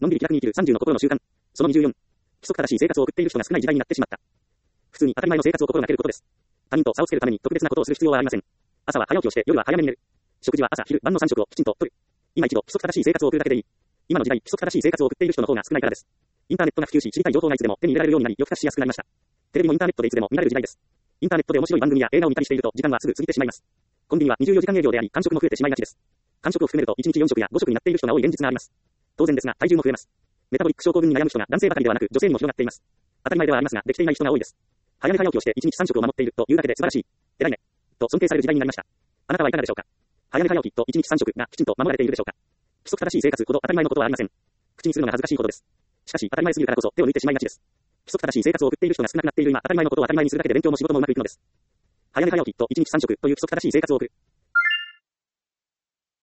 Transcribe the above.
のんびり気楽に生きる30の心の習慣。その24。規則正しい生活を送っている人が少ない時代になってしまった。普通に当たり前の生活を心がけることです。他人と差をつけるために特別なことをする必要はありません。朝は早起きをして夜は早めに寝る。食事は朝、昼、晩の3食をきちんととる。今一度規則正しい生活を送るだけでいい。今の時代、規則正しい生活を送っている人の方が少ないからです。インターネットが普及し、知りたい情報がいつでも手に入れられるようになり、夜更かししやすくなりました。テレビもインターネットでいつでも見られる時代です。インターネットで面白い番組や映画を見たりしていると時間はすぐ過ぎてしまいます。コンビニは24時間営業であり、間食も増えてしまいがちです。間食を含めると1日4食や5食になっている人が多い現実があります。当然ですが、体重も増えます。メタボリック症候群に悩む人が男性ばかりではなく女性にも広がっています。当たり前ではありますが、できていない人が多いです。早寝早起きをして1日3食を守っているというだけで素晴らしい。偉いね。と尊敬される時代になりました。あなたはいかがでしょうか。早寝早起きと1日3食がきちんと守られているでしょうか。規則正しい生活ほど当たり前のことはありません。口にするのが恥ずかしいことです。しかし当たり前すぎるからこそ手を抜いてしまいがちです。規則正しい生活を送っている人が少なくなっている今、当たり前のことを当たり前にするだけで勉強も仕事もうまくいくのです。早寝早起きと1日3食という規則正しい生活を送る。